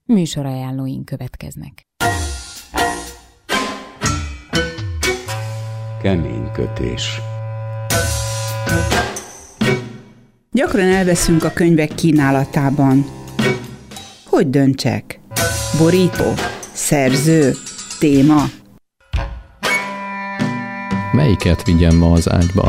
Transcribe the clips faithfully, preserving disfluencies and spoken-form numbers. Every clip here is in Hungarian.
Műsorajánlóink következnek. Keménykötés. Gyakran elveszünk a könyvek kínálatában. Hogy döntsek? Borító? Szerző? Téma? Melyiket vigyem ma az ágyba?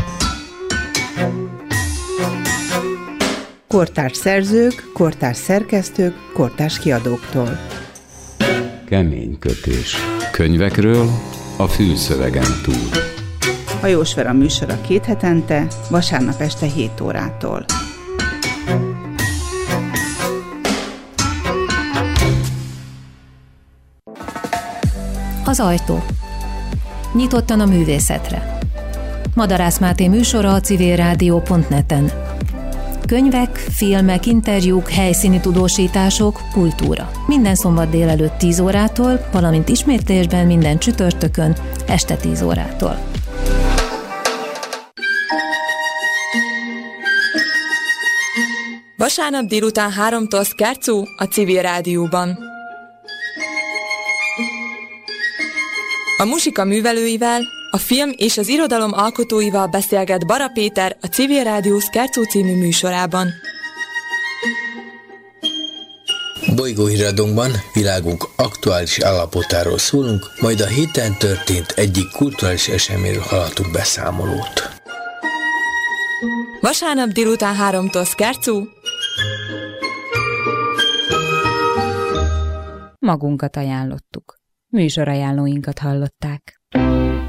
Kortárs szerzők, kortárs szerkesztők, kortárs kiadóktól. Keménykötés. Könyvekről a fülszövegen túl. Hajós Vera műsora két hetente, vasárnap este hét órától. Az ajtó. Nyitottan a művészetre. Madarász Máté műsora a civil rádió pont net-en. Könyvek, filmek, interjúk, helyszíni tudósítások, kultúra. Minden szombat délelőtt tíz órától, valamint ismétlésben minden csütörtökön este tíz órától. Vasárnap délután háromtól Szkárcú a Civil Rádióban. A muzsika művelőivel, a film és az irodalom alkotóival beszélget Bara Péter a Civil Rádió Szkárcú című műsorában. Bolygóhíradónkban világunk aktuális állapotáról szólunk, majd a héten történt egyik kulturális eseményről hallhatunk beszámolót. Vasárnap délután háromtól Szkárcú. Magunkat ajánlottuk. Műsorajánlóinkat hallották.